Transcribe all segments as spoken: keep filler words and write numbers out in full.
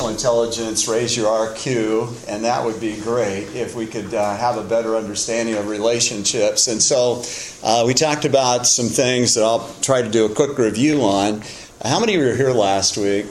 artificial intelligence raise your I Q, and that would be great if we could uh, have a better understanding of relationships. And so uh, we talked about some things that I'll try to do a quick review on. How many of you were here last week?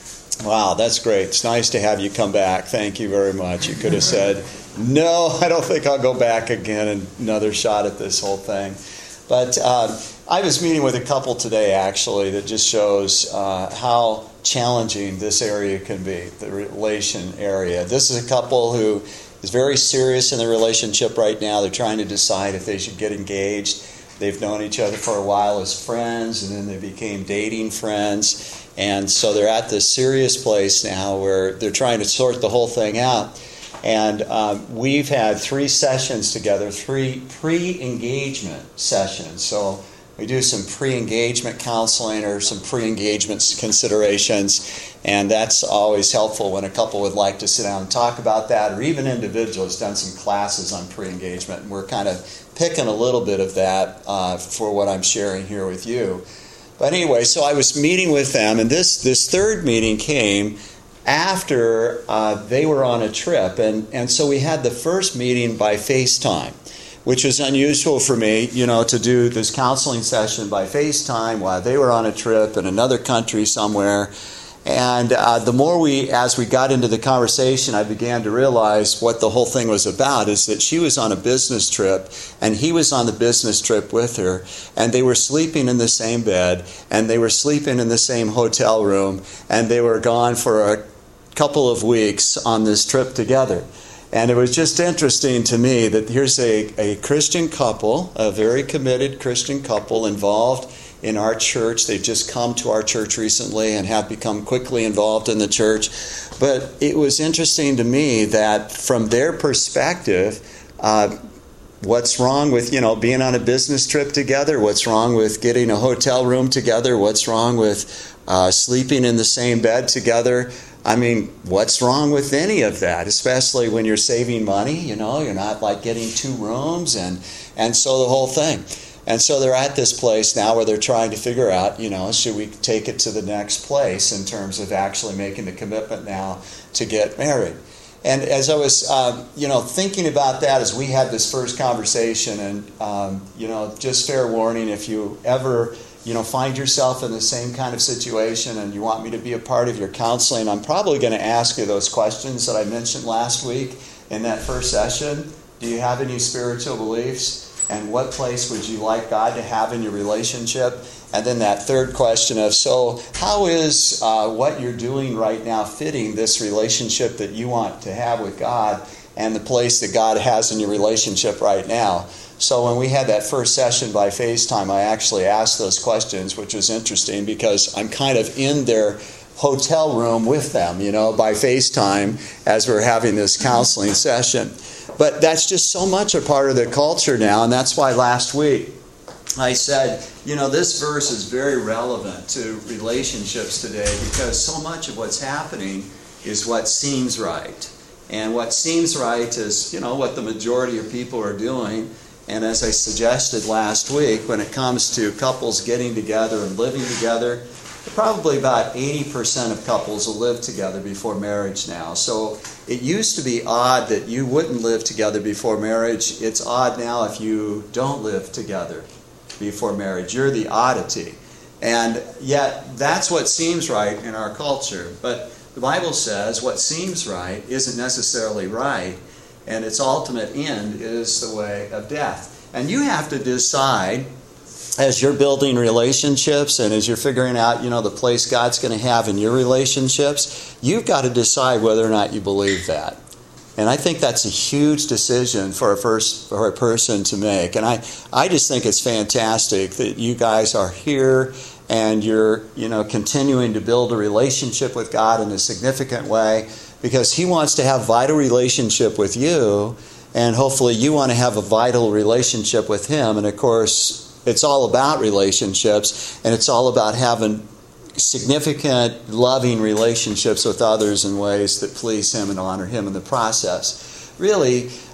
Wow, that's great. It's nice to have you come back. Thank you very much. You could have said, no, I don't think I'll go back again and another shot at this whole thing. But uh, I was meeting with a couple today, actually, that just shows uh, how challenging this area can be, the relation area. This is a couple who is very serious in their relationship right now. They're trying to decide if they should get engaged. They've known each other for a while as friends, and then they became dating friends. And so they're at this serious place now where they're trying to sort the whole thing out. And um, we've had three sessions together, three pre-engagement sessions. So we do some pre-engagement counseling or some pre-engagement considerations, and that's always helpful when a couple would like to sit down and talk about that, or even individuals done some classes on pre-engagement, and we're kind of picking a little bit of that uh, for what I'm sharing here with you. But anyway, so I was meeting with them, and this, this third meeting came after uh, they were on a trip, and, and so we had the first meeting by FaceTime, which was unusual for me, you know, to do this counseling session by FaceTime while they were on a trip in another country somewhere. And uh, the more we, as we got into the conversation, I began to realize what the whole thing was about, is that she was on a business trip, and he was on the business trip with her, and they were sleeping in the same bed, and they were sleeping in the same hotel room, and they were gone for a couple of weeks on this trip together. And it was just interesting to me that here's a, a Christian couple, a very committed Christian couple involved in our church. They've just come to our church recently and have become quickly involved in the church. But it was interesting to me that from their perspective, uh, what's wrong with, you know, being on a business trip together? What's wrong with getting a hotel room together? What's wrong with uh, sleeping in the same bed together? I mean, what's wrong with any of that, especially when you're saving money, you know, you're not like getting two rooms and, and so the whole thing. And so they're at this place now where they're trying to figure out, you know, should we take it to the next place in terms of actually making the commitment now to get married. And as I was, um, you know, thinking about that as we had this first conversation, and, um, you know, just fair warning, if you ever, you know, find yourself in the same kind of situation and you want me to be a part of your counseling, I'm probably going to ask you those questions that I mentioned last week in that first session. Do you have any spiritual beliefs? And what place would you like God to have in your relationship? And then that third question of, so how is uh, what you're doing right now fitting this relationship that you want to have with God and the place that God has in your relationship right now? So when we had that first session by FaceTime, I actually asked those questions, which was interesting because I'm kind of in their hotel room with them, you know, by FaceTime as we're having this counseling session. But that's just so much a part of the culture now, and that's why last week I said, you know, this verse is very relevant to relationships today because so much of what's happening is what seems right. And what seems right is, you know, what the majority of people are doing. And as I suggested last week, when it comes to couples getting together and living together, probably about eighty percent of couples will live together before marriage now. So it used to be odd that you wouldn't live together before marriage. It's odd now if you don't live together before marriage. You're the oddity. And yet that's what seems right in our culture. But the Bible says what seems right isn't necessarily right, and its ultimate end is the way of death. And you have to decide, as you're building relationships and as you're figuring out, you know, the place God's going to have in your relationships, you've got to decide whether or not you believe that. And I think that's a huge decision for a first for a person to make. And I, I just think it's fantastic that you guys are here and you're, you know, continuing to build a relationship with God in a significant way, because He wants to have a vital relationship with you, and hopefully you want to have a vital relationship with Him. And of course, it's all about relationships, and it's all about having significant, loving relationships with others in ways that please Him and honor Him in the process. Really,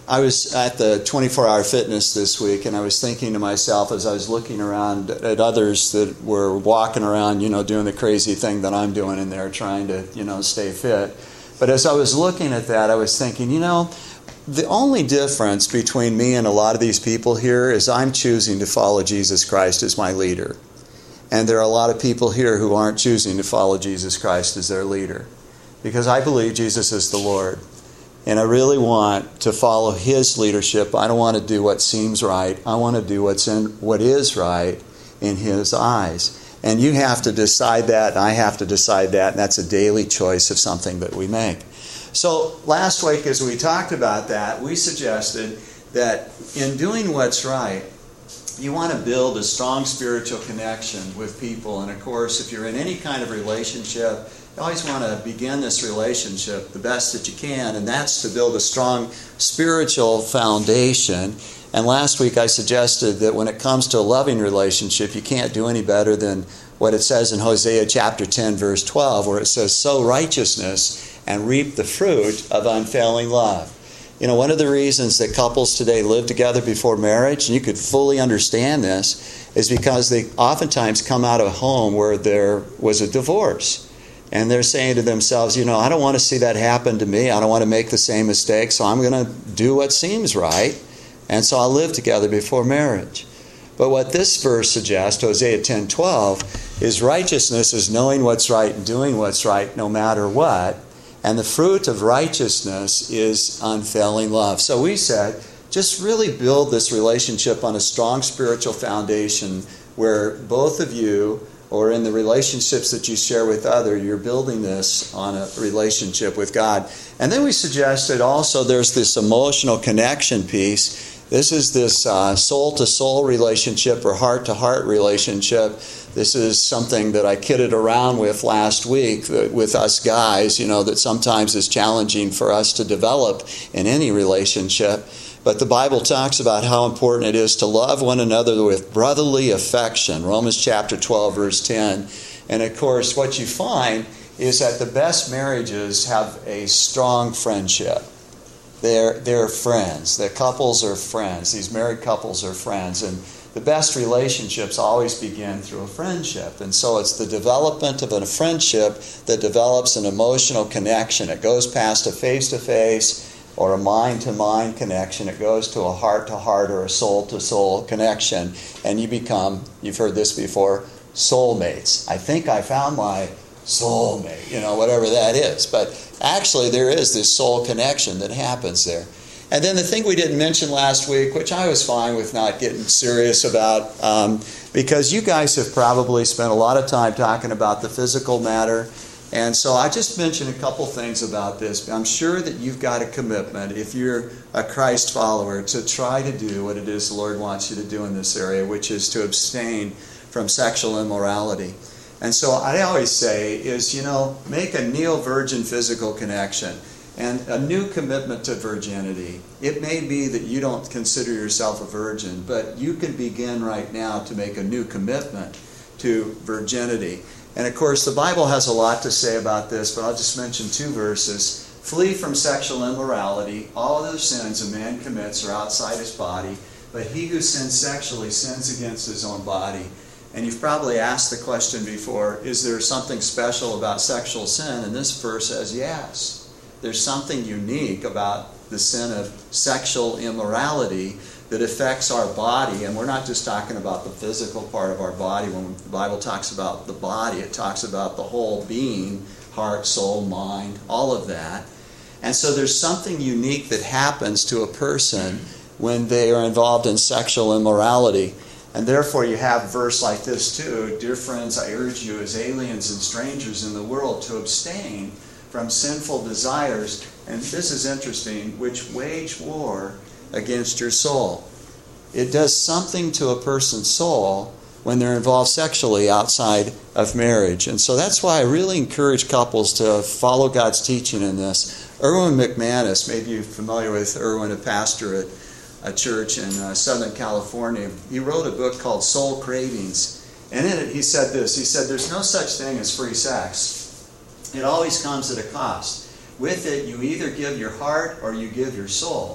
I was at the twenty-four hour Fitness this week, and I was thinking to myself as I was looking around at others that were walking around, you know, doing the crazy thing that I'm doing in there, trying to, you know, stay fit. But as I was looking at that, I was thinking, you know, the only difference between me and a lot of these people here is I'm choosing to follow Jesus Christ as my leader. And there are a lot of people here who aren't choosing to follow Jesus Christ as their leader. Because I believe Jesus is the Lord. And I really want to follow His leadership. I don't want to do what seems right. I want to do what's in what is right in His eyes. And you have to decide that, and I have to decide that, and that's a daily choice of something that we make. So last week as we talked about that, we suggested that in doing what's right, you want to build a strong spiritual connection with people. And of course, if you're in any kind of relationship, you always want to begin this relationship the best that you can, and that's to build a strong spiritual foundation. And last week I suggested that when it comes to a loving relationship, you can't do any better than what it says in Hosea chapter ten, verse twelve, where it says, sow righteousness and reap the fruit of unfailing love. You know, one of the reasons that couples today live together before marriage, and you could fully understand this, is because they oftentimes come out of a home where there was a divorce. And they're saying to themselves, you know, I don't want to see that happen to me. I don't want to make the same mistake, so I'm going to do what seems right. And so I'll live together before marriage. But what this verse suggests, Hosea ten twelve, is righteousness is knowing what's right and doing what's right no matter what. And the fruit of righteousness is unfailing love. So we said, just really build this relationship on a strong spiritual foundation where both of you, or in the relationships that you share with others, you're building this on a relationship with God. And then we suggested also there's this emotional connection piece. This is this uh, soul-to-soul relationship or heart-to-heart relationship. This is something that I kidded around with last week that with us guys, you know, that sometimes is challenging for us to develop in any relationship. But the Bible talks about how important it is to love one another with brotherly affection. Romans chapter twelve, verse ten. And of course, what you find is that the best marriages have a strong friendship. They're, they're friends. The couples are friends. These married couples are friends. And the best relationships always begin through a friendship. And so it's the development of a friendship that develops an emotional connection. It goes past a face-to-face or a mind-to-mind connection. It goes to a heart-to-heart or a soul-to-soul connection. And you become, you've heard this before, soulmates. I think I found my soulmate, you know, whatever that is. But actually, there is this soul connection that happens there. And then the thing we didn't mention last week, which I was fine with not getting serious about, um, because you guys have probably spent a lot of time talking about the physical matter. And so I just mentioned a couple things about this. I'm sure that you've got a commitment, if you're a Christ follower, to try to do what it is the Lord wants you to do in this area, which is to abstain from sexual immorality. And so I always say is, you know, make a neo-virgin physical connection and a new commitment to virginity. It may be that you don't consider yourself a virgin, but you can begin right now to make a new commitment to virginity. And of course, the Bible has a lot to say about this, but I'll just mention two verses. Flee from sexual immorality. All other sins a man commits are outside his body, but he who sins sexually sins against his own body. And you've probably asked the question before, is there something special about sexual sin? And this verse says yes. There's something unique about the sin of sexual immorality that affects our body. And we're not just talking about the physical part of our body. When the Bible talks about the body, it talks about the whole being, heart, soul, mind, all of that. And so there's something unique that happens to a person when they are involved in sexual immorality. And therefore you have a verse like this too. Dear friends, I urge you as aliens and strangers in the world to abstain from sinful desires, and this is interesting, which wage war against your soul. It does something to a person's soul when they're involved sexually outside of marriage. And so that's why I really encourage couples to follow God's teaching in this. Erwin McManus, maybe you're familiar with Erwin, a pastor at a church in uh, Southern California. He wrote a book called Soul Cravings. And in it he said this. He said, there's no such thing as free sex. It always comes at a cost. With it, you either give your heart or you give your soul.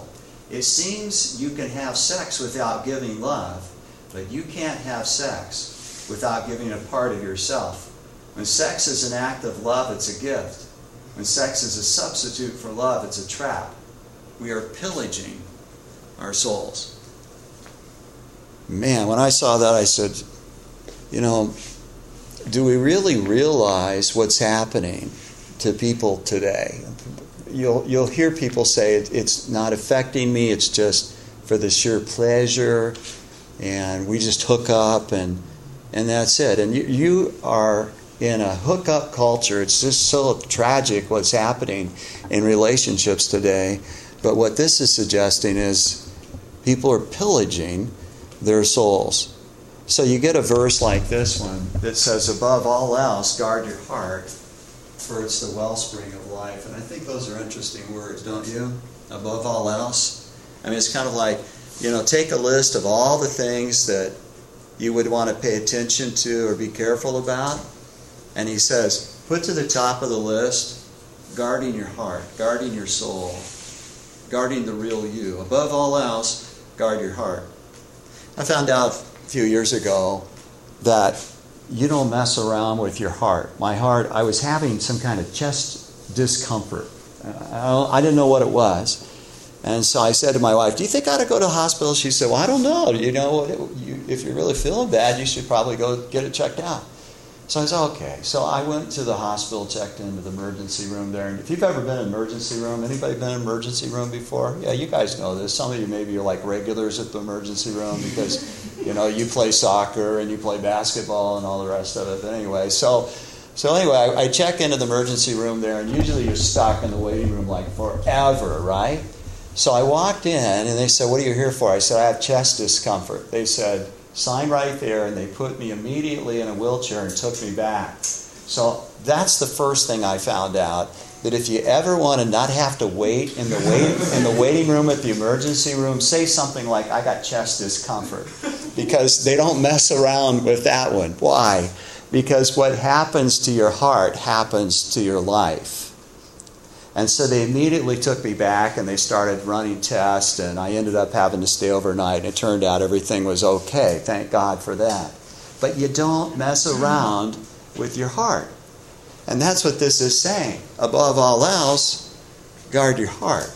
It seems you can have sex without giving love, but you can't have sex without giving a part of yourself. When sex is an act of love, it's a gift. When sex is a substitute for love, it's a trap. We are pillaging our souls. Man, when I saw that, I said, you know, do we really realize what's happening to people today? You'll you'll hear people say it, it's not affecting me, it's just for the sheer pleasure, and we just hook up and and that's it. And you, you are in a hookup culture. It's just so tragic what's happening in relationships today. But what this is suggesting is people are pillaging their souls. So you get a verse like this one that says, above all else, guard your heart, for it's the wellspring of life. And I think those are interesting words, don't you? Above all else. I mean, it's kind of like, you know, take a list of all the things that you would want to pay attention to or be careful about. And he says, put to the top of the list, guarding your heart, guarding your soul, guarding the real you. Above all else, guard your heart. I found out a few years ago that you don't mess around with your heart. My heart, I was having some kind of chest discomfort. I, I didn't know what it was. And so I said to my wife, do you think I ought to go to the hospital? She said, well, I don't know. You know, you, if you're really feeling bad, you should probably go get it checked out. So I said, okay. So I went to the hospital, checked into the emergency room there. And if you've ever been in an emergency room, anybody been in an emergency room before? Yeah, you guys know this. Some of you maybe are like regulars at the emergency room because, you know, you play soccer and you play basketball and all the rest of it. But anyway, so so anyway, I, I check into the emergency room there, and usually you're stuck in the waiting room like forever, right? So I walked in, and they said, what are you here for? I said, I have chest discomfort. They said, sign right there, and they put me immediately in a wheelchair and took me back. So that's the first thing I found out, that if you ever want to not have to wait in the wait in the waiting room at the emergency room, say something like, I got chest discomfort, because they don't mess around with that one. Why? Because what happens to your heart happens to your life. And so they immediately took me back, and they started running tests, and I ended up having to stay overnight, and it turned out everything was okay. Thank God for that. But you don't mess around with your heart. And that's what this is saying. Above all else, guard your heart.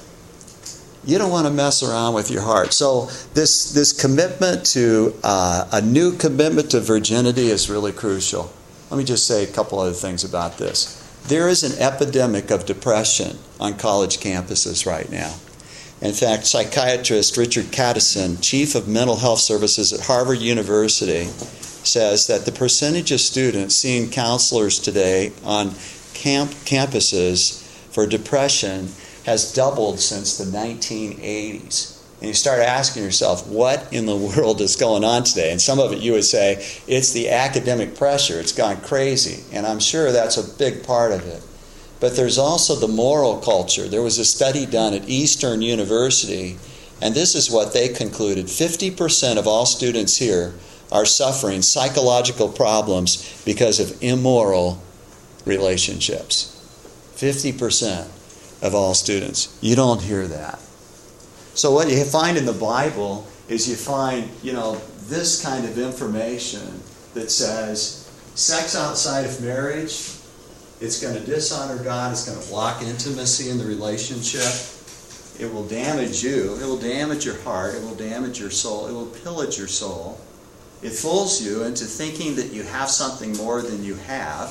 You don't want to mess around with your heart. So this, this commitment to, uh, a new commitment to virginity is really crucial. Let me just say a couple other things about this. There is an epidemic of depression on college campuses right now. In fact, psychiatrist Richard Cattison, chief of mental health services at Harvard University, says that the percentage of students seeing counselors today on camp campuses for depression has doubled since the nineteen eighties. And you start asking yourself, what in the world is going on today? And some of it you would say, it's the academic pressure. It's gone crazy. And I'm sure that's a big part of it. But there's also the moral culture. There was a study done at Eastern University, and this is what they concluded. fifty percent of all students here are suffering psychological problems because of immoral relationships. fifty percent of all students. You don't hear that. So what you find in the Bible is you find, you know, this kind of information that says sex outside of marriage, it's going to dishonor God, it's going to block intimacy in the relationship, it will damage you, it will damage your heart, it will damage your soul, it will pillage your soul. It fools you into thinking that you have something more than you have,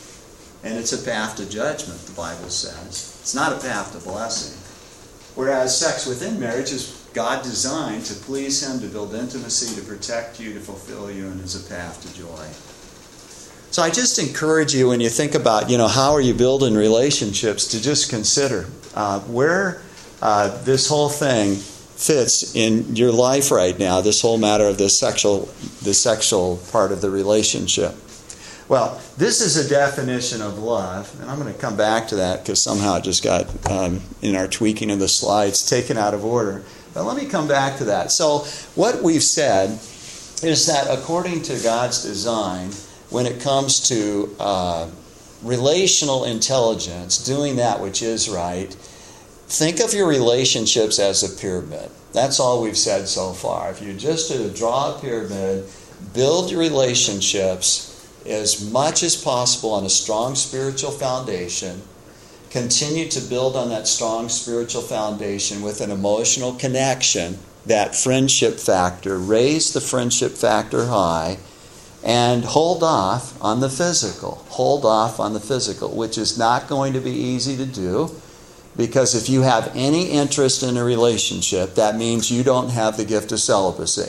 and it's a path to judgment, the Bible says. It's not a path to blessing. Whereas sex within marriage is God designed to please Him, to build intimacy, to protect you, to fulfill you, and is a path to joy. So I just encourage you, when you think about, you know, how are you building relationships, to just consider uh, where uh, this whole thing fits in your life right now, this whole matter of the sexual, the sexual part of the relationship. Well, this is a definition of love, and I'm going to come back to that because somehow it just got, um, in our tweaking of the slides, taken out of order. But let me come back to that. So what we've said is that according to God's design, when it comes to uh, relational intelligence, doing that which is right, think of your relationships as a pyramid. That's all we've said so far. If you just to draw a pyramid, build your relationships as much as possible on a strong spiritual foundation. Continue to build on that strong spiritual foundation with an emotional connection, that friendship factor. Raise the friendship factor high and hold off on the physical. Hold off on the physical, which is not going to be easy to do, because if you have any interest in a relationship, that means you don't have the gift of celibacy.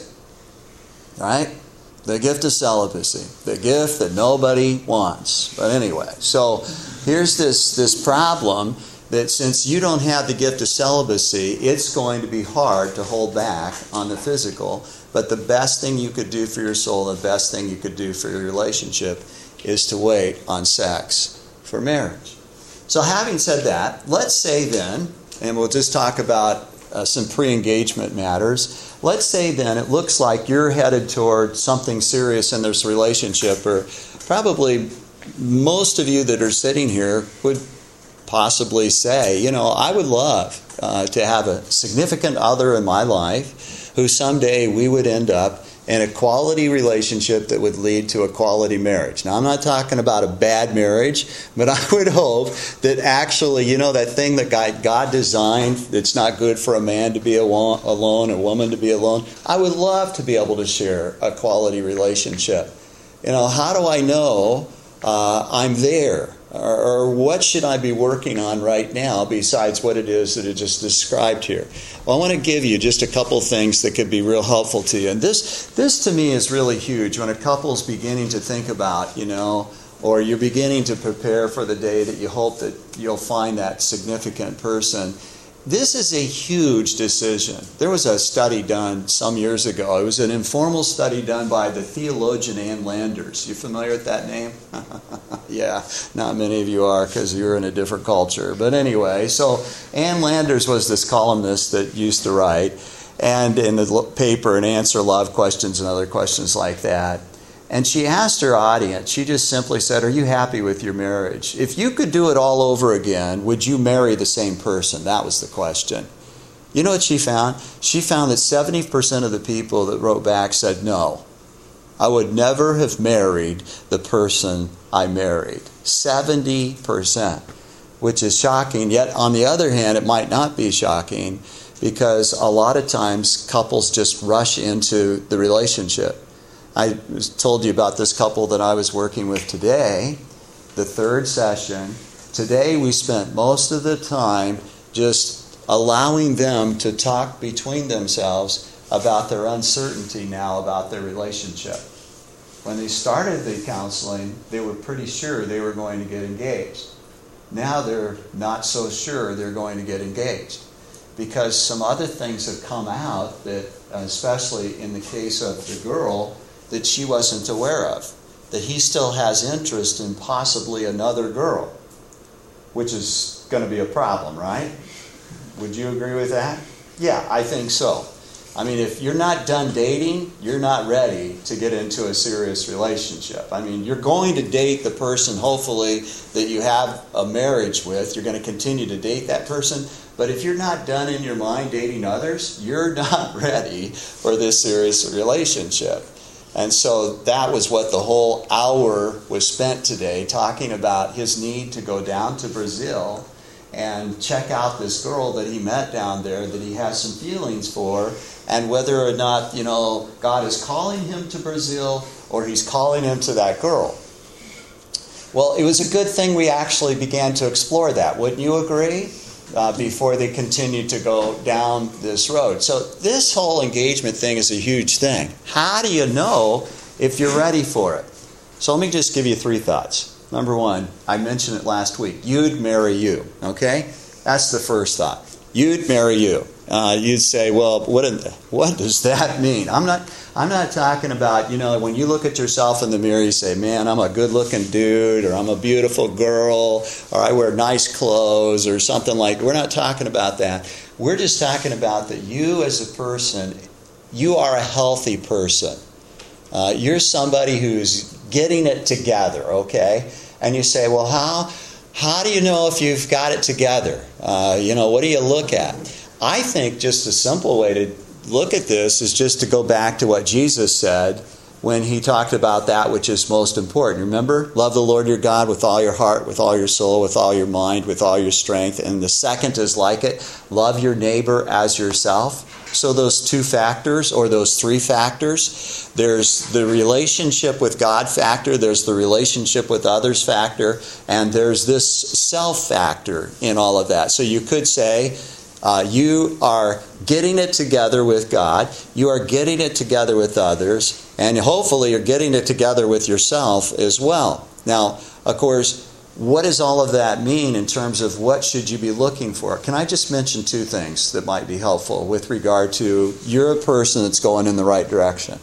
Right? The gift of celibacy. The gift that nobody wants. But anyway, so here's this, this problem that since you don't have the gift of celibacy, it's going to be hard to hold back on the physical. But the best thing you could do for your soul, the best thing you could do for your relationship, is to wait on sex for marriage. So having said that, let's say then, and we'll just talk about uh, some pre-engagement matters. Let's say then it looks like you're headed toward something serious in this relationship, or probably most of you that are sitting here would possibly say, you know, I would love uh, to have a significant other in my life who someday we would end up in a quality relationship that would lead to a quality marriage. Now, I'm not talking about a bad marriage, but I would hope that actually, you know, that thing that God designed that's not good for a man to be alone, a woman to be alone, I would love to be able to share a quality relationship. You know, how do I know uh, I'm there? Or, or what should I be working on right now besides what it is that it just described here? Well, I want to give you just a couple things that could be real helpful to you. And this, this to me is really huge when a couple's beginning to think about, you know, or you're beginning to prepare for the day that you hope that you'll find that significant person. This is a huge decision. There was a study done some years ago. It was an informal study done by the theologian Ann Landers. You familiar with that name? Yeah, not many of you are because you're in a different culture. But anyway, so Ann Landers was this columnist that used to write and in the paper and answer love questions and other questions like that. And she asked her audience, she just simply said, are you happy with your marriage? If you could do it all over again, would you marry the same person? That was the question. You know what she found? She found that seventy percent of the people that wrote back said, no, I would never have married the person I married. seventy percent, which is shocking. Yet on the other hand, it might not be shocking because a lot of times couples just rush into the relationship. I told you about this couple that I was working with today, the third session. Today we spent most of the time just allowing them to talk between themselves about their uncertainty now about their relationship. When they started the counseling, they were pretty sure they were going to get engaged. Now they're not so sure they're going to get engaged because some other things have come out that, especially in the case of the girl, that she wasn't aware of, that he still has interest in possibly another girl, which is going to be a problem, right? Would you agree with that? Yeah, I think so. I mean, if you're not done dating, you're not ready to get into a serious relationship. I mean, you're going to date the person, hopefully, that you have a marriage with. You're going to continue to date that person. But if you're not done in your mind dating others, you're not ready for this serious relationship. And so that was what the whole hour was spent today, talking about his need to go down to Brazil and check out this girl that he met down there that he has some feelings for, and whether or not, you know, God is calling him to Brazil or he's calling him to that girl. Well, it was a good thing we actually began to explore that. Wouldn't you agree? Uh, before they continued to go down this road. So this whole engagement thing is a huge thing. How do you know if you're ready for it? So let me just give you three thoughts. Number one, I mentioned it last week. You'd marry you. Okay? That's the first thought. You'd marry you. Uh, you'd say, well, what what does that mean? I'm not I'm not talking about, you know, when you look at yourself in the mirror, you say, man, I'm a good-looking dude, or I'm a beautiful girl, or I wear nice clothes, or something like that. We're not talking about that. We're just talking about that you as a person, you are a healthy person. Uh, you're somebody who's getting it together, okay? And you say, well, how How do you know if you've got it together? Uh, you know, what do you look at? I think just a simple way to look at this is just to go back to what Jesus said when he talked about that which is most important. Remember, love the Lord your God with all your heart, with all your soul, with all your mind, with all your strength. And the second is like it, love your neighbor as yourself. So those two factors, or those three factors, there's the relationship with God factor, there's the relationship with others factor, and there's this self factor in all of that. So you could say, uh, you are getting it together with God, you are getting it together with others, and hopefully you're getting it together with yourself as well. Now, of course, what does all of that mean in terms of what should you be looking for? Can I just mention two things that might be helpful with regard to you're a person that's going in the right direction?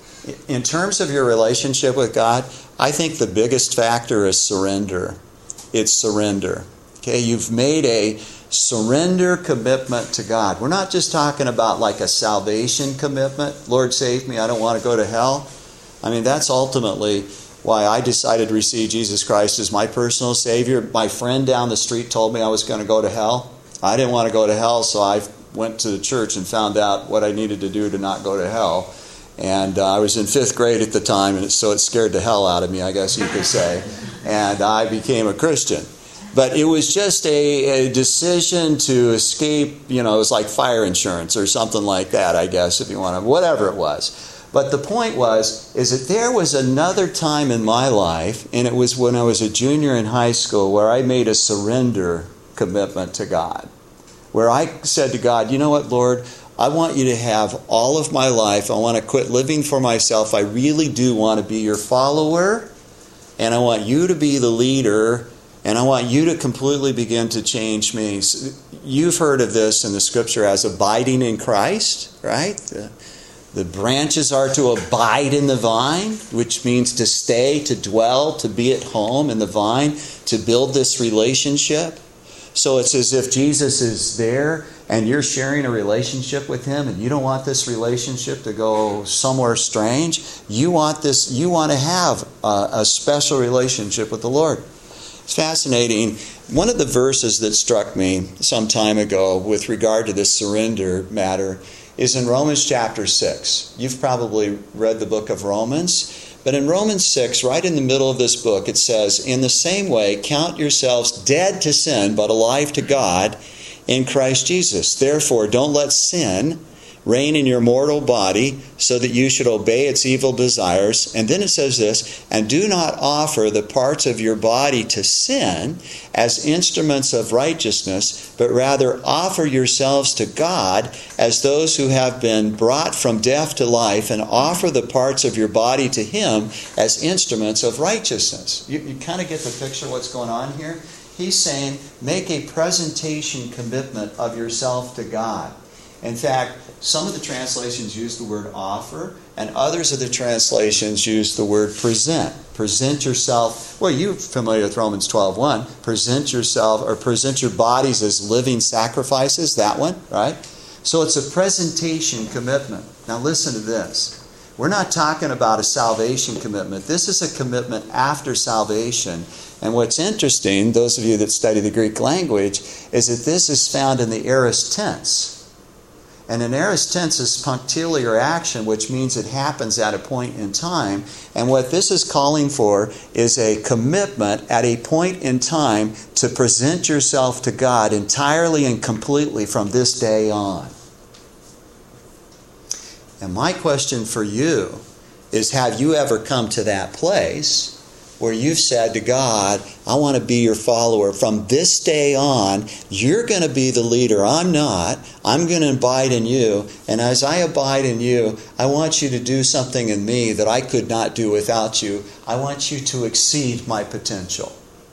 In terms of your relationship with God, I think the biggest factor is surrender. It's surrender. Okay, you've made a surrender commitment to God. We're not just talking about like a salvation commitment. Lord, save me, I don't want to go to hell. I mean, that's ultimately why I decided to receive Jesus Christ as my personal Savior. My friend down the street told me I was going to go to hell. I didn't want to go to hell, so I went to the church and found out what I needed to do to not go to hell. And uh, I was in fifth grade at the time, and so it scared the hell out of me, I guess you could say. And I became a Christian. But it was just a, a decision to escape, you know, it was like fire insurance or something like that, I guess, if you want to, whatever it was. But the point was, is that there was another time in my life, and it was when I was a junior in high school, where I made a surrender commitment to God. Where I said to God, you know what, Lord, I want you to have all of my life. I want to quit living for myself. I really do want to be your follower, and I want you to be the leader, and I want you to completely begin to change me. You've heard of this in the scripture as abiding in Christ, right? The, The branches are to abide in the vine, which means to stay, to dwell, to be at home in the vine, to build this relationship. So it's as if Jesus is there and you're sharing a relationship with him, and you don't want this relationship to go somewhere strange. You want this, you want to have a, a special relationship with the Lord. It's fascinating. One of the verses that struck me some time ago with regard to this surrender matter is in Romans chapter six. You've probably read the book of Romans. But in Romans six, right in the middle of this book, it says, in the same way, count yourselves dead to sin, but alive to God in Christ Jesus. Therefore, don't let sin reign in your mortal body so that you should obey its evil desires. And then it says this, and do not offer the parts of your body to sin as instruments of righteousness, but rather offer yourselves to God as those who have been brought from death to life, and offer the parts of your body to him as instruments of righteousness. You, you kind of get the picture of what's going on here? He's saying, make a presentation commitment of yourself to God. In fact, some of the translations use the word offer, and others of the translations use the word present. Present yourself. Well, you're familiar with Romans twelve one. Present yourself, or present your bodies as living sacrifices. That one, right? So it's a presentation commitment. Now listen to this. We're not talking about a salvation commitment. This is a commitment after salvation. And what's interesting, those of you that study the Greek language, is that this is found in the aorist tense. And an aorist tense is punctiliar action, which means it happens at a point in time. And what this is calling for is a commitment at a point in time to present yourself to God entirely and completely from this day on. And my question for you is, have you ever come to that place where you've said to God, I want to be your follower. From this day on, you're going to be the leader. I'm not. I'm going to abide in you. And as I abide in you, I want you to do something in me that I could not do without you. I want you to exceed my potential.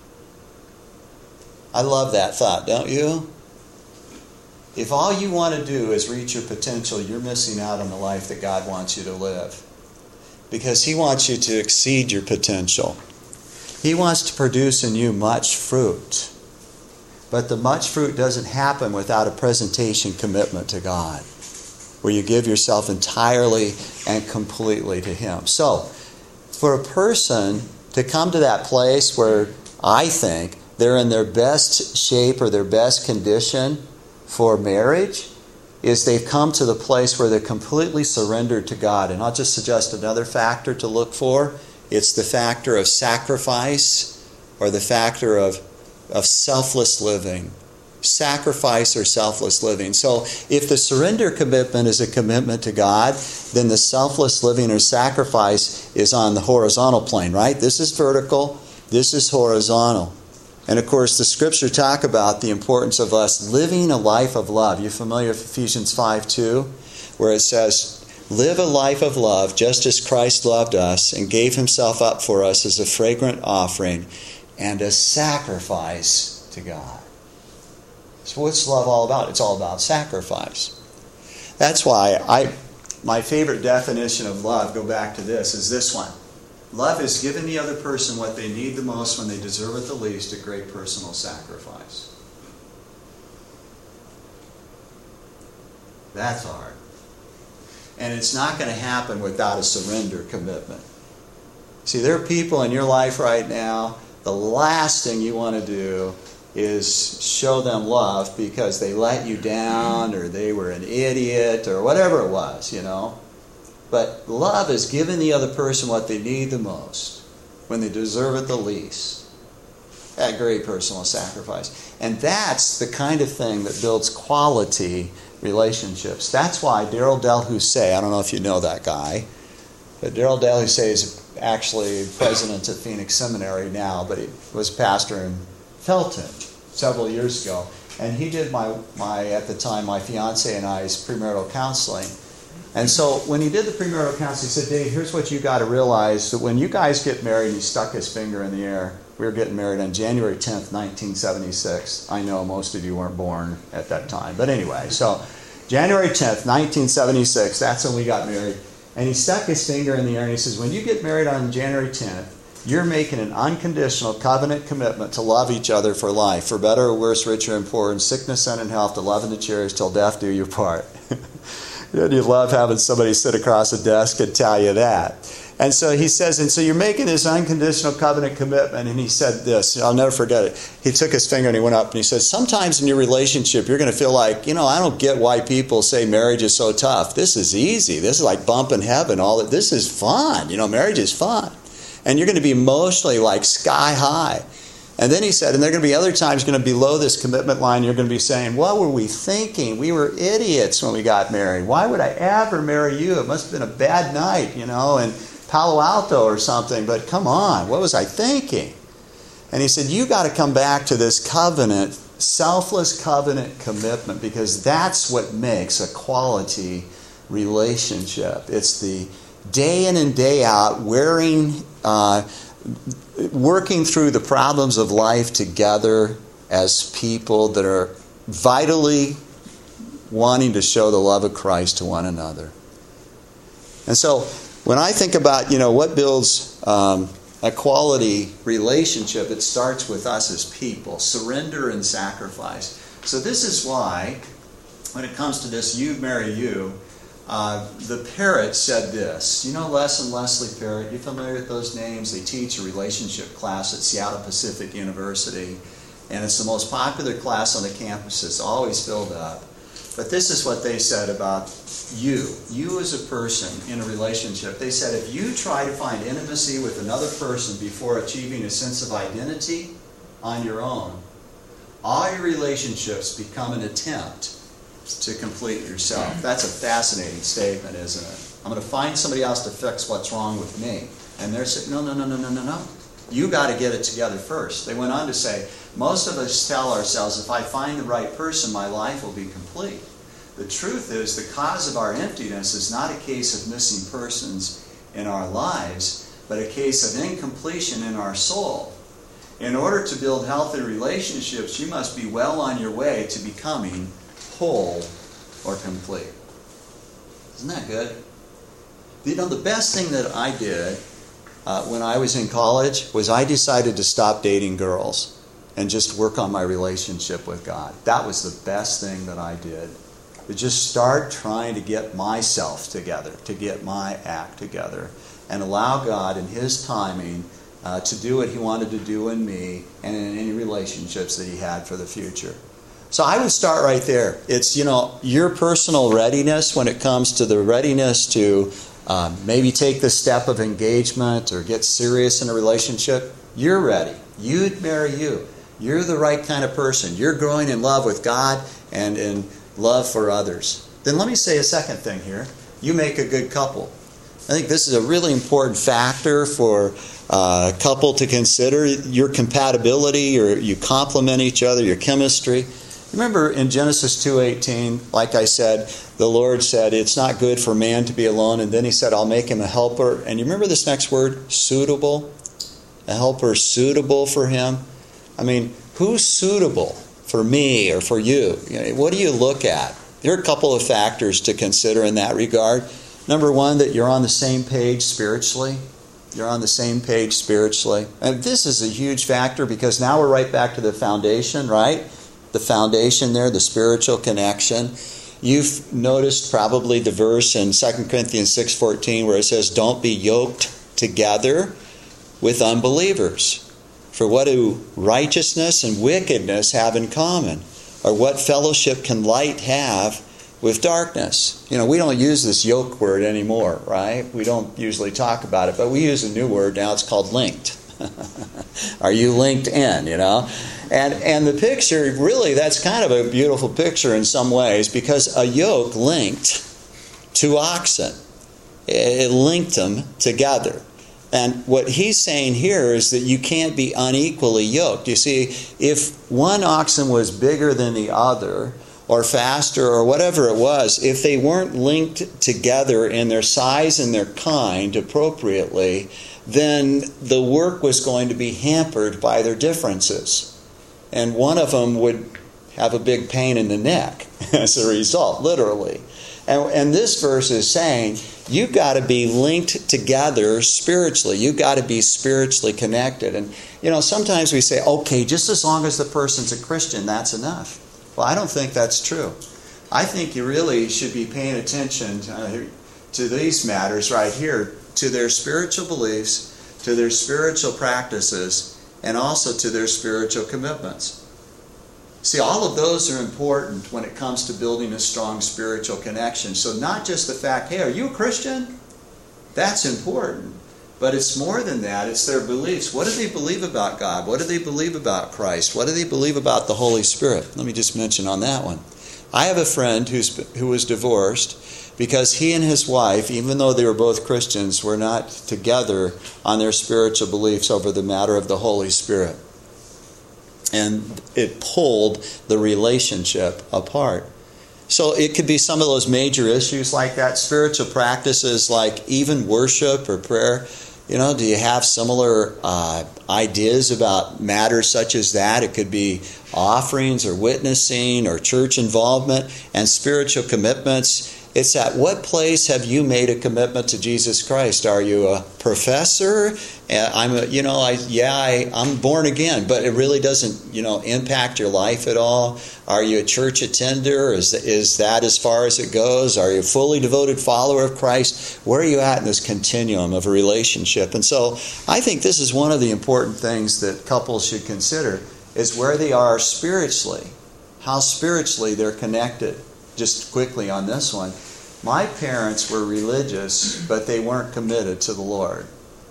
I love that thought, don't you? If all you want to do is reach your potential, you're missing out on the life that God wants you to live. Because He wants you to exceed your potential. He wants to produce in you much fruit. But the much fruit doesn't happen without a presentation commitment to God, where you give yourself entirely and completely to Him. So, for a person to come to that place where I think they're in their best shape or their best condition for marriage is they've come to the place where they're completely surrendered to God. And I'll just suggest another factor to look for. It's the factor of sacrifice or the factor of, of selfless living. Sacrifice or selfless living. So if the surrender commitment is a commitment to God, then the selfless living or sacrifice is on the horizontal plane, right? This is vertical, this is horizontal. And of course, the scripture talk about the importance of us living a life of love. You familiar with Ephesians five two, where it says, live a life of love just as Christ loved us and gave himself up for us as a fragrant offering and a sacrifice to God. So what's love all about? It's all about sacrifice. That's why I, my favorite definition of love, go back to this, is this one. Love is giving the other person what they need the most when they deserve it the least, a great personal sacrifice. That's hard. And it's not going to happen without a surrender commitment. See, there are people in your life right now, the last thing you want to do is show them love because they let you down or they were an idiot or whatever it was, you know. But love is giving the other person what they need the most when they deserve it the least. That great personal sacrifice. And that's the kind of thing that builds quality relationships. That's why Darrell Del Husay, I don't know if you know that guy, but Darrell Del Husay is actually president at Phoenix Seminary now, but he was pastor in Felton several years ago. And he did my, my at the time, my fiance and I's premarital counseling. And so when he did the premarital counseling, he said, Dave, here's what you got to realize, that when you guys get married, and he stuck his finger in the air. We were getting married on January tenth, nineteen seventy-six. I know most of you weren't born at that time. But anyway, so January tenth, nineteen seventy-six, that's when we got married. And he stuck his finger in the air and he says, when you get married on January tenth, you're making an unconditional covenant commitment to love each other for life, for better or worse, richer and poor, in sickness and in health, to love and to cherish till death do you part. You love having somebody sit across a desk and tell you that. And so he says, and so you're making this unconditional covenant commitment. And he said this, I'll never forget it. He took his finger and he went up and he said, sometimes in your relationship, you're going to feel like, you know, I don't get why people say marriage is so tough. This is easy. This is like bumping heaven. All that. This is fun. You know, marriage is fun. And you're going to be emotionally like sky high. And then he said, and there are going to be other times going to be below this commitment line, you're going to be saying, what were we thinking? We were idiots when we got married. Why would I ever marry you? It must have been a bad night, you know, in Palo Alto or something. But come on, what was I thinking? And he said, you got to come back to this covenant, selfless covenant commitment, because that's what makes a quality relationship. It's the day in and day out wearing... Uh, working through the problems of life together as people that are vitally wanting to show the love of Christ to one another. And so when I think about, you know, what builds um, a quality relationship, it starts with us as people, surrender and sacrifice. So this is why, when it comes to this, you marry you, Uh, the Parrott said this. You know Les and Leslie Parrott? You familiar with those names? They teach a relationship class at Seattle Pacific University. And it's the most popular class on the campus. It's always filled up. But this is what they said about you. You as a person in a relationship. They said if you try to find intimacy with another person before achieving a sense of identity on your own, all your relationships become an attempt to complete yourself. That's a fascinating statement, isn't it? I'm going to find somebody else to fix what's wrong with me. And they're saying, no, no, no, no, no, no, no. You got to get it together first. They went on to say, most of us tell ourselves, if I find the right person, my life will be complete. The truth is, the cause of our emptiness is not a case of missing persons in our lives, but a case of incompletion in our soul. In order to build healthy relationships, you must be well on your way to becoming whole or complete. Isn't that good? You know, the best thing that I did uh, when I was in college was I decided to stop dating girls and just work on my relationship with God. That was the best thing that I did. To just start trying to get myself together, to get my act together, and allow God in His timing uh, to do what he wanted to do in me and in any relationships that he had for the future. So I would start right there. It's, you know, your personal readiness when it comes to the readiness to um, maybe take the step of engagement or get serious in a relationship. You're ready. You'd marry you. You're the right kind of person. You're growing in love with God and in love for others. Then let me say a second thing here. You make a good couple. I think this is a really important factor for a couple to consider. Your compatibility, or you complement each other, your chemistry. Remember in Genesis two eighteen, like I said, the Lord said, it's not good for man to be alone. And then he said, I'll make him a helper. And you remember this next word? Suitable. A helper suitable for him. I mean, who's suitable for me or for you? You know, what do you look at? There are a couple of factors to consider in that regard. Number one, that you're on the same page spiritually. You're on the same page spiritually. And this is a huge factor because now we're right back to the foundation, right? The foundation there, the spiritual connection. You've noticed probably the verse in Second Corinthians six fourteen where it says, don't be yoked together with unbelievers. For what do righteousness and wickedness have in common? Or what fellowship can light have with darkness? You know, we don't use this yoke word anymore, right? We don't usually talk about it, but we use a new word now. It's called linked. Are you linked in, you know? And and the picture, really, that's kind of a beautiful picture in some ways, because a yoke linked two oxen. It linked them together. And what he's saying here is that you can't be unequally yoked. You see, if one oxen was bigger than the other, or faster, or whatever it was, if they weren't linked together in their size and their kind appropriately, then the work was going to be hampered by their differences. And one of them would have a big pain in the neck as a result, literally. And, and this verse is saying, you've got to be linked together spiritually. You've got to be spiritually connected. And, you know, sometimes we say, okay, just as long as the person's a Christian, that's enough. Well, I don't think that's true. I think you really should be paying attention to, to these matters right here, to their spiritual beliefs, to their spiritual practices, and also to their spiritual commitments. See, all of those are important when it comes to building a strong spiritual connection. So not just the fact, hey, are you a Christian? That's important. But it's more than that. It's their beliefs. What do they believe about God? What do they believe about Christ? What do they believe about the Holy Spirit? Let me just mention on that one. I have a friend who's who was divorced because he and his wife, even though they were both Christians, were not together on their spiritual beliefs over the matter of the Holy Spirit. And it pulled the relationship apart. So it could be some of those major issues like that, spiritual practices like even worship or prayer. You know, do you have similar uh, ideas about matters such as that? It could be offerings or witnessing or church involvement and spiritual commitments. It's at what place have you made a commitment to Jesus Christ? Are you a professor? I'm a, you know, I yeah, I, I'm born again, but it really doesn't, you know, impact your life at all. Are you a church attender? Is is that as far as it goes? Are you a fully devoted follower of Christ? Where are you at in this continuum of a relationship? And so I think this is one of the important things that couples should consider is where they are spiritually, how spiritually they're connected. Just quickly on this one, my parents were religious, but they weren't committed to the Lord.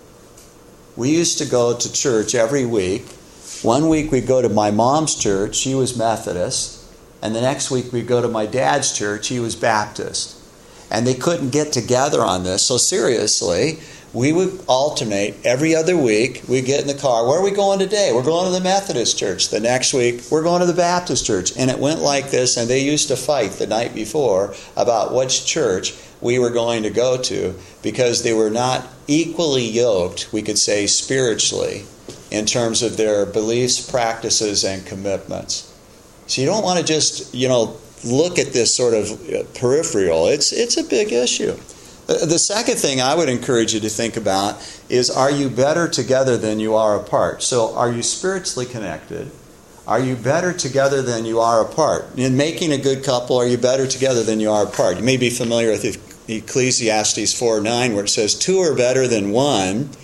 We used to go to church every week. One week we'd go to my mom's church, she was Methodist, and the next week we'd go to my dad's church, he was Baptist. And they couldn't get together on this, so seriously, we would alternate every other week. We'd get in the car. Where are we going today? We're going to the Methodist church. The next week, we're going to the Baptist church. And it went like this, and they used to fight the night before about which church we were going to go to because they were not equally yoked, we could say, spiritually in terms of their beliefs, practices, and commitments. So you don't want to just, you know, look at this sort of peripheral. It's it's a big issue. The second thing I would encourage you to think about is, are you better together than you are apart? So are you spiritually connected? Are you better together than you are apart? In making a good couple, are you better together than you are apart? You may be familiar with Ecclesiastes four nine, where it says, two are better than one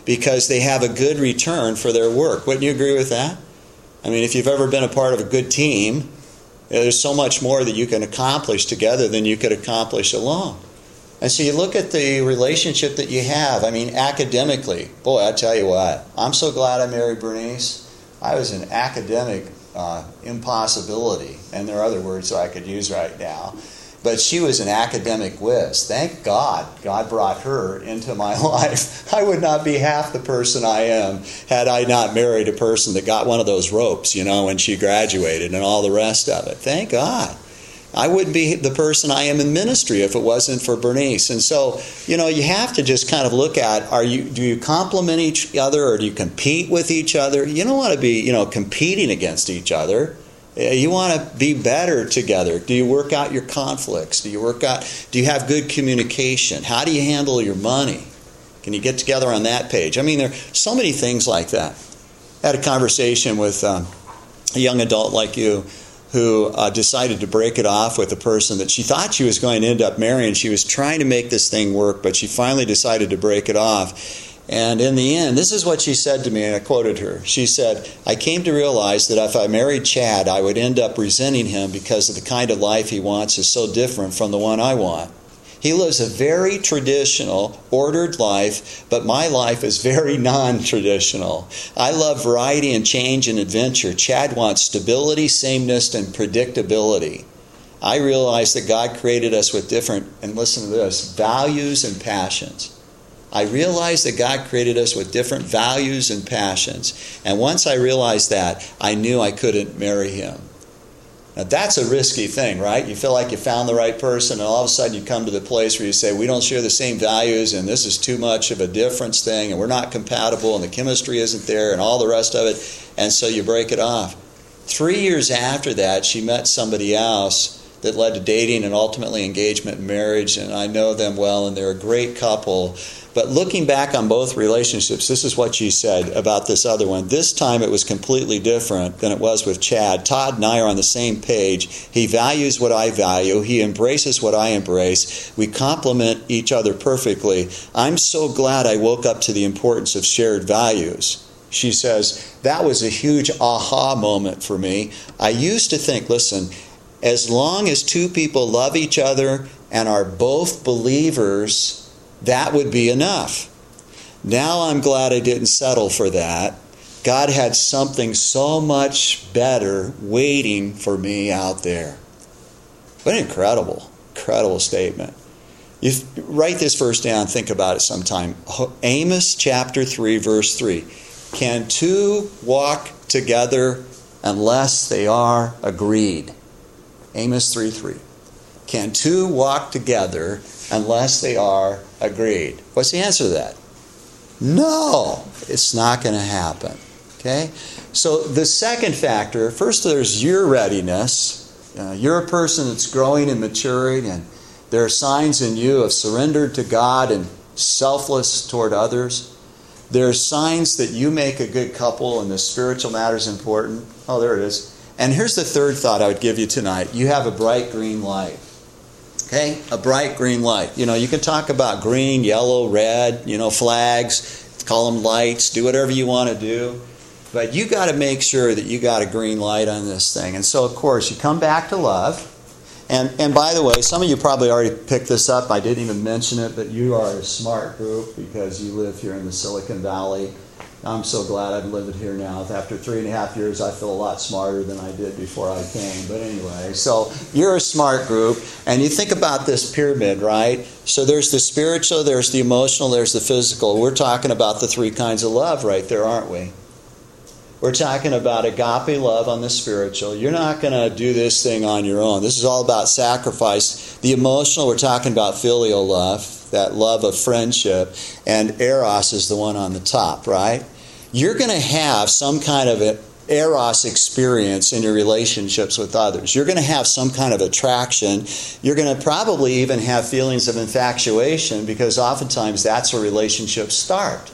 because they have a good return for their work. Wouldn't you agree with that? I mean, if you've ever been a part of a good team, there's so much more that you can accomplish together than you could accomplish alone. And so you look at the relationship that you have. I mean, academically, boy, I tell you what, I'm so glad I married Bernice. I was an academic uh, impossibility, and there are other words that I could use right now. But she was an academic whiz. Thank God God brought her into my life. I would not be half the person I am had I not married a person that got one of those ropes, you know, when she graduated and all the rest of it. Thank God. I wouldn't be the person I am in ministry if it wasn't for Bernice. And so, you know, you have to just kind of look at, are you, do you complement each other or do you compete with each other? You don't want to be, you know, competing against each other. You want to be better together. Do you work out your conflicts? Do you work out, do you have good communication? How do you handle your money? Can you get together on that page? I mean, there are so many things like that. I had a conversation with um, a young adult like you who uh, decided to break it off with a person that she thought she was going to end up marrying. She was trying to make this thing work, but she finally decided to break it off. And in the end, this is what she said to me, and I quoted her. She said, I came to realize that if I married Chad, I would end up resenting him because of the kind of life he wants is so different from the one I want. He lives a very traditional, ordered life, but my life is very non-traditional. I love variety and change and adventure. Chad wants stability, sameness, and predictability. I realize that God created us with different, and listen to this, values and passions. I realized that God created us with different values and passions. And once I realized that, I knew I couldn't marry him. Now that's a risky thing, right? You feel like you found the right person, and all of a sudden you come to the place where you say, we don't share the same values, and this is too much of a difference thing, and we're not compatible, and the chemistry isn't there, and all the rest of it. And so you break it off. Three years after that, she met somebody else that led to dating and ultimately engagement and marriage, and I know them well, and they're a great couple. But looking back on both relationships, this is what she said about this other one. This time it was completely different than it was with Chad. Todd and I are on the same page. He values what I value. He embraces what I embrace. We complement each other perfectly. I'm so glad I woke up to the importance of shared values. She says, that was a huge aha moment for me. I used to think, listen, as long as two people love each other and are both believers, that would be enough. Now I'm glad I didn't settle for that. God had something so much better waiting for me out there. What an incredible, incredible statement. You write this verse down, think about it sometime. Amos chapter three, verse three. Can two walk together unless they are agreed? Amos three three. Can two walk together unless they are agreed? What's the answer to that? No, it's not going to happen. Okay? So the second factor, first there's your readiness. Uh, you're a person that's growing and maturing, and there are signs in you of surrender to God and selfless toward others. There are signs that you make a good couple and the spiritual matter is important. Oh, there it is. And here's the third thought I would give you tonight. You have a bright green light. Okay? A bright green light. You know, you can talk about green, yellow, red, you know, flags, call them lights, do whatever you want to do. But you got to make sure that you got a green light on this thing. And so, of course, you come back to love. And and by the way, some of you probably already picked this up. I didn't even mention it, but you are a smart group because you live here in the Silicon Valley. I'm so glad I've lived here now. After three and a half years, I feel a lot smarter than I did before I came. But anyway, so you're a smart group. And you think about this pyramid, right? So there's the spiritual, there's the emotional, there's the physical. We're talking about the three kinds of love right there, aren't we? We're talking about agape love on the spiritual. You're not going to do this thing on your own. This is all about sacrifice. The emotional, we're talking about filial love, that love of friendship. And eros is the one on the top, right? You're going to have some kind of an eros experience in your relationships with others. You're going to have some kind of attraction. You're going to probably even have feelings of infatuation because oftentimes that's where relationships start.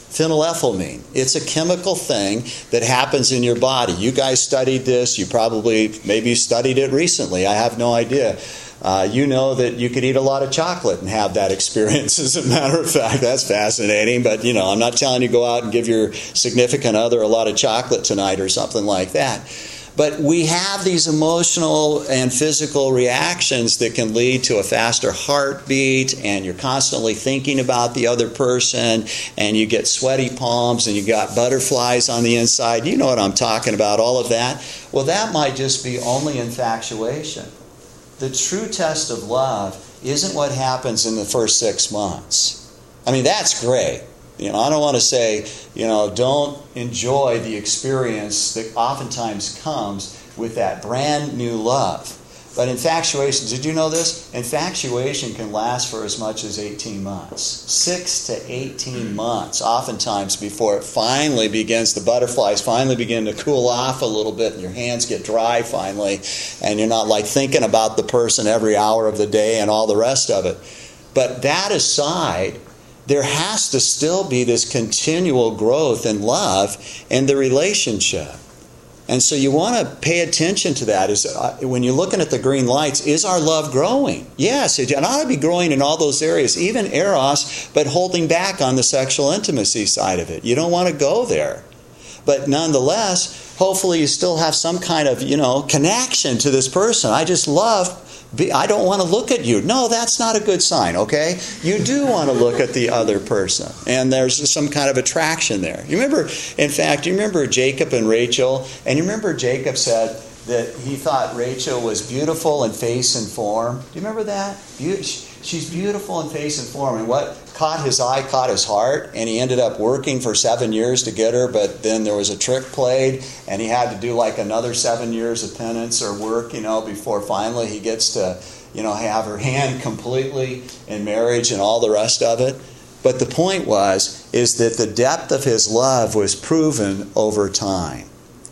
Phenylethylamine. It's a chemical thing that happens in your body. You guys studied this. You probably, maybe you studied it recently. I have no idea. Uh, you know that you could eat a lot of chocolate and have that experience. As a matter of fact, that's fascinating. But, you know, I'm not telling you to go out and give your significant other a lot of chocolate tonight or something like that. But we have these emotional and physical reactions that can lead to a faster heartbeat, and you're constantly thinking about the other person, and you get sweaty palms, and you got butterflies on the inside. You know what I'm talking about, all of that. Well, that might just be only infatuation. The true test of love isn't what happens in the first six months. I mean, that's great. You know, I don't want to say, you know, don't enjoy the experience that oftentimes comes with that brand new love. But infatuation, did you know this? Infatuation can last for as much as eighteen months. Six to eighteen months, oftentimes, before it finally begins, the butterflies finally begin to cool off a little bit, and your hands get dry finally, and you're not like thinking about the person every hour of the day and all the rest of it. But that aside, there has to still be this continual growth in love in the relationship. And so you want to pay attention to that. Is uh, when you're looking at the green lights, is our love growing? Yes, it ought to be growing in all those areas, even eros, but holding back on the sexual intimacy side of it. You don't want to go there. But nonetheless, hopefully you still have some kind of, you know, connection to this person. I just love I don't want to look at you. No, that's not a good sign, okay? You do want to look at the other person, and there's some kind of attraction there. You remember, in fact, you remember Jacob and Rachel, and you remember Jacob said that he thought Rachel was beautiful in face and form. Do you remember that? Be- she's beautiful in face and form, and what caught his eye caught his heart, and he ended up working for seven years to get her, but then there was a trick played, and he had to do like another seven years of penance or work, you know, before finally he gets to, you know, have her hand completely in marriage and all the rest of it. But the point was, is that the depth of his love was proven over time.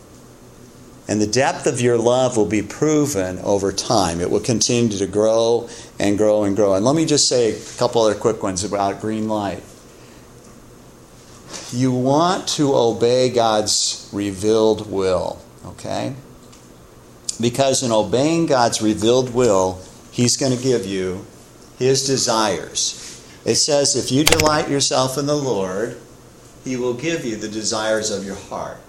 And the depth of your love will be proven over time. It will continue to grow and grow and grow. And let me just say a couple other quick ones about green light. You want to obey God's revealed will, okay? Because in obeying God's revealed will, He's going to give you His desires. It says, if you delight yourself in the Lord, He will give you the desires of your heart.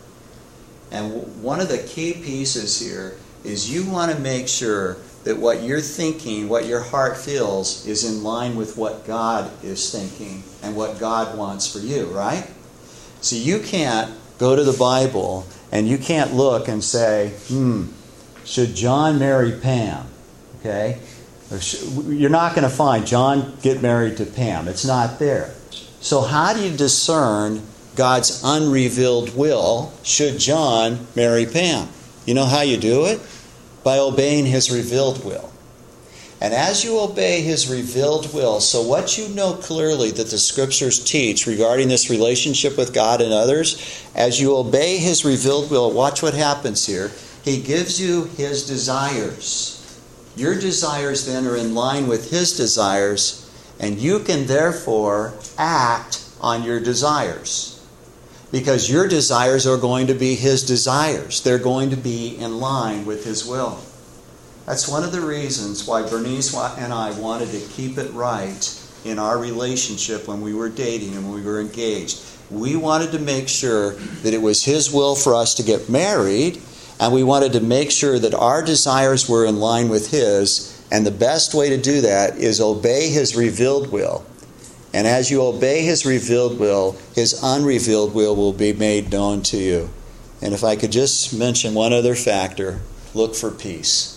And one of the key pieces here is you want to make sure that what you're thinking, what your heart feels, is in line with what God is thinking and what God wants for you, right? So you can't go to the Bible and you can't look and say, hmm, should John marry Pam? Okay? Or sh- you're not going to find John get married to Pam. It's not there. So how do you discern God's unrevealed will? Should John marry Pam? You know how you do it? By obeying His revealed will. And as you obey His revealed will, so what you know clearly that the Scriptures teach regarding this relationship with God and others, as you obey His revealed will, watch what happens here. He gives you His desires. Your desires then are in line with His desires, and you can therefore act on your desires. Because your desires are going to be His desires. They're going to be in line with His will. That's one of the reasons why Bernice and I wanted to keep it right in our relationship when we were dating and when we were engaged. We wanted to make sure that it was His will for us to get married, and we wanted to make sure that our desires were in line with His, and the best way to do that is obey His revealed will. And as you obey His revealed will, His unrevealed will will be made known to you. And if I could just mention one other factor, look for peace.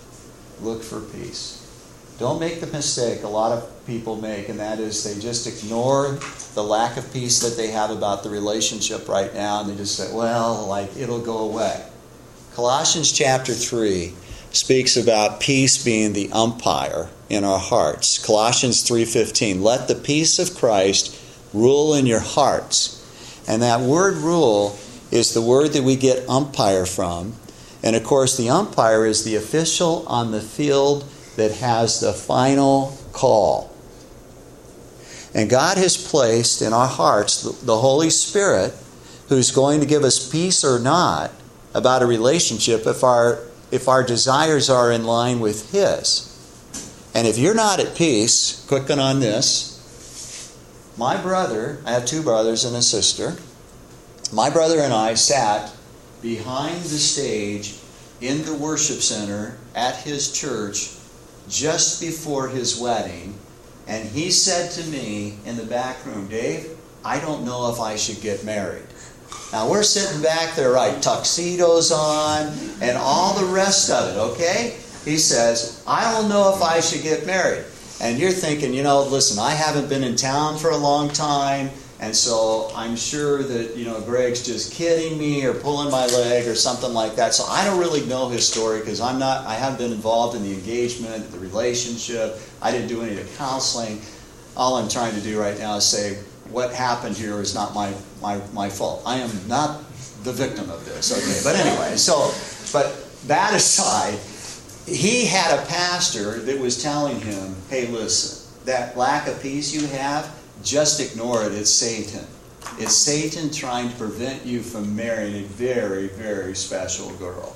Look for peace. Don't make the mistake a lot of people make, and that is they just ignore the lack of peace that they have about the relationship right now, and they just say, well, like, it'll go away. Colossians chapter three speaks about peace being the umpire in our hearts. Colossians three fifteen, let the peace of Christ rule in your hearts. And that word rule is the word that we get umpire from. And of course, the umpire is the official on the field that has the final call. And God has placed in our hearts the, the Holy Spirit, who's going to give us peace or not about a relationship if our if our desires are in line with His. And if you're not at peace, clicking on this, my brother, I have two brothers and a sister, my brother and I sat behind the stage in the worship center at his church just before his wedding, and he said to me in the back room, Dave, I don't know if I should get married. Now we're sitting back there, right, tuxedos on and all the rest of it, okay? He says, I don't know if I should get married. And you're thinking, you know, listen, I haven't been in town for a long time, and so I'm sure that, you know, Greg's just kidding me or pulling my leg or something like that. So I don't really know his story because I'm not, I haven't been involved in the engagement, the relationship. I didn't do any of the counseling. All I'm trying to do right now is say, what happened here is not my, my, my fault. I am not the victim of this, okay? But anyway, so, but that aside, he had a pastor that was telling him, hey, listen, that lack of peace you have, just ignore it. It's Satan. It's Satan trying to prevent you from marrying a very, very special girl.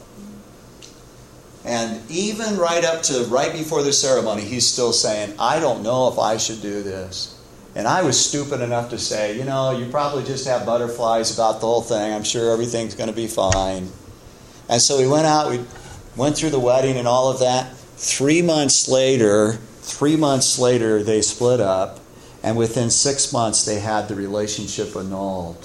And even right up to right before the ceremony, he's still saying, I don't know if I should do this. And I was stupid enough to say, you know, you probably just have butterflies about the whole thing. I'm sure everything's going to be fine. And so we went out, we went through the wedding and all of that. Three months later, three months later, they split up. And within six months, they had the relationship annulled.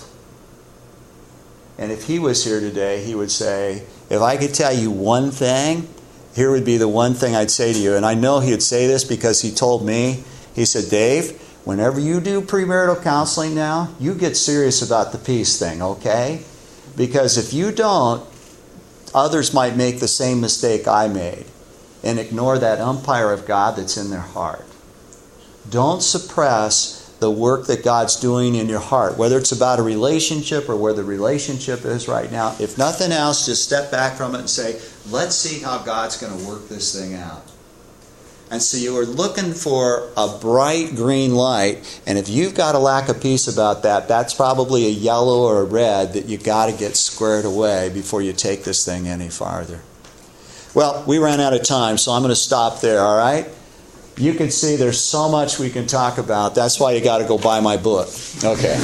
And if he was here today, he would say, if I could tell you one thing, here would be the one thing I'd say to you. And I know he would say this because he told me, he said, Dave, whenever you do premarital counseling now, you get serious about the peace thing, okay? Because if you don't, others might make the same mistake I made and ignore that umpire of God that's in their heart. Don't suppress the work that God's doing in your heart, whether it's about a relationship or where the relationship is right now. If nothing else, just step back from it and say, let's see how God's going to work this thing out. And so you are looking for a bright green light, and if you've got a lack of peace about that, that's probably a yellow or a red that you got to get squared away before you take this thing any farther. Well, we ran out of time, so I'm going to stop there, all right? You can see there's so much we can talk about. That's why you got to go buy my book. Okay.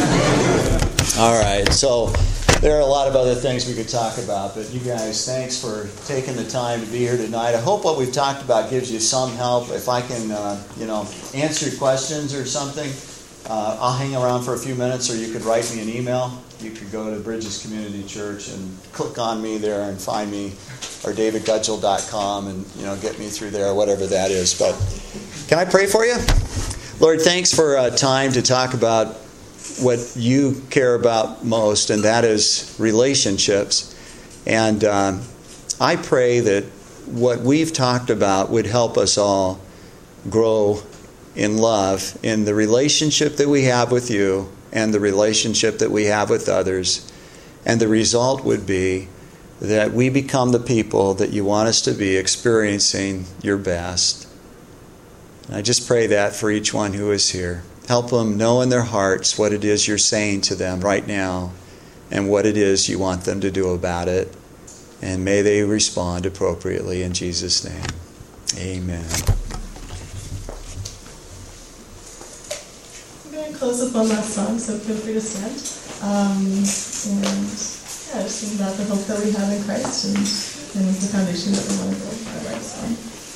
All right. So there are a lot of other things we could talk about, but you guys, thanks for taking the time to be here tonight. I hope what we've talked about gives you some help. If I can, uh, you know, answer your questions or something, uh, I'll hang around for a few minutes, or you could write me an email. You could go to Bridges Community Church and click on me there and find me, or david gudgel dot com, and, you know, get me through there, whatever that is. But can I pray for you? Lord, thanks for uh, time to talk about what you care about most, and that is relationships. And um, I pray that what we've talked about would help us all grow in love in the relationship that we have with you and the relationship that we have with others. And the result would be that we become the people that you want us to be, experiencing your best. And I just pray that for each one who is here. Help them know in their hearts what it is you're saying to them right now and what it is you want them to do about it. And may they respond appropriately in Jesus' name. Amen. We're going to close with one last song, so feel free to stand. Um, and yeah, just think about the hope that we have in Christ and, and the foundation that we want to build our lives on.